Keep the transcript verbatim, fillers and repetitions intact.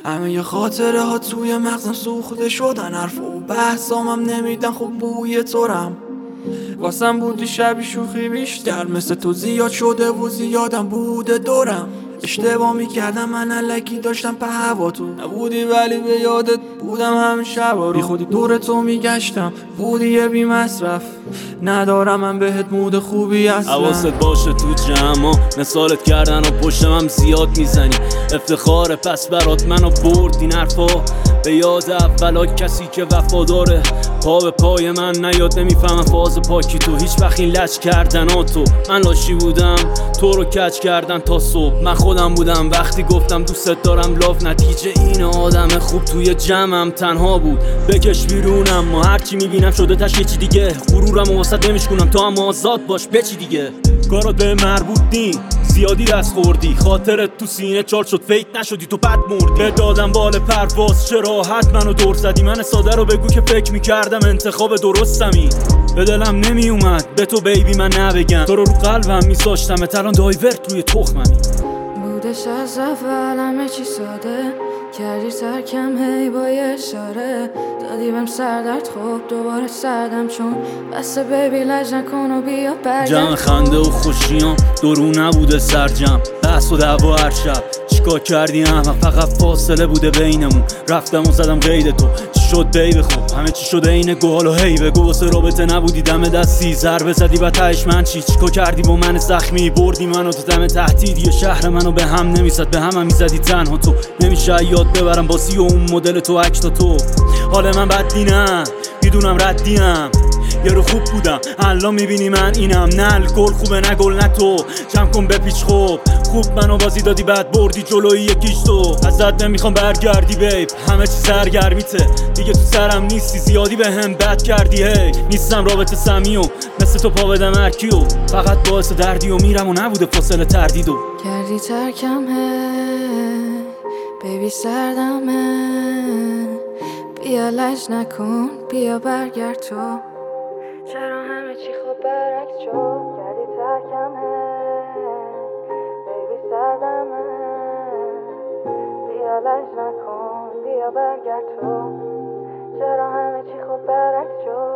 همه ی خاطره ها توی مغزم سوخته شدن، حرف و بحثامم نمیدن خوب بوی تورم. واسم بودی شبی شوخی بیشتر، مثل تو زیاد شده و زیادم بوده دورم. اشتباه میکردم من الکی داشتم په هوا، تو نبودی ولی به یادت بودم همه شبا. بی خودی دور تو میگشتم، بودی یه بی مصرف، ندارم من بهت مود خوبی اصلا. حواست باشه تو جمع مثالت کردن و پشتم زیاد میزنی، افتخار پس برات منو برد این حرفا به یاد اولا. کسی که وفاداره پا به پای من نیاد، نمیفهمم فاز پاکی تو هیچ وقت این لج کردن ها. تو من لاشی بودم تو رو کج کردن تا صبح، من خودم بودم وقتی گفتم دوست دارم لاف. نتیجه این آدم خوب توی جمعم تنها بود، بکش بیرونم ما هرچی میبینم شده تش یه چی دیگه. غرورم و واسط نمیشکنم تو هم آزاد باش بچی دیگه. کارات به مربوط نی زیادی دست خوردی، خاطرت تو سینه چال شد فیک نشدی تو بد مردی. به دادم بال پرواز چه راحت منو دور زدی، من ساده رو بگو که فکر میکردم انتخاب درستمی. به دلم نمی اومد به تو بیبی من نبگم، تو رو رو قلبم میساشتم الان دایورت روی تخممی. بودش از اول همه چی ساده، کردی ترکم هی با یه اشاره، دادی بهم سردرد خوب دوباره سردم چون بسه بیبی لج نکن و بیا برگرد. جمع خنده و خوشیام دورو نبوده سرجم، بحث و دعوا هر شب چیکار کردی احمق، فقط فاصله بوده بینمون، رفتم و زدم قید تو. چی شد بیبه خوب همه چی شده اینه گوهال و هی بگو واسه رابطه نبودی دم دستی، ضربه زدی و تهش من چی چیکار کردی با من زخمی، بردی منو تو دم تهدید. یه شهر منو به هم نمیزد به هم هم میزدی تنها تو، نمیشه یاد ببرم باسی و اون مدل تو عکس تو. حال من بدی نه میدونم ردیم، یه رو خوب بودم الان میبینی من اینم، نه الکل خوبه نه گل نه تو، جمع کن بپیچ خوب خوب منو بازی دادی بعد بردی جلوی یکیش تو. ازت نمیخوام برگردی بیب همه چی سرگرمیته دیگه تو سرم نیستی، زیادی به هم بد کردی هی نیستم رابطه سمی و مثل تو پا بدم هرکیو، فقط باعث دردی و میرم و نبوده فاصله تردیدو. کردی ترکم هی بیبی سردمه، بیا لج نکن بیا برگرد تو، چرا همه چی خوب برعکس شد. کردی ترکم هی بیبی سردمه، بیا لج نکن بیا برگرد تو، چرا همه چی خوب برعکس شد.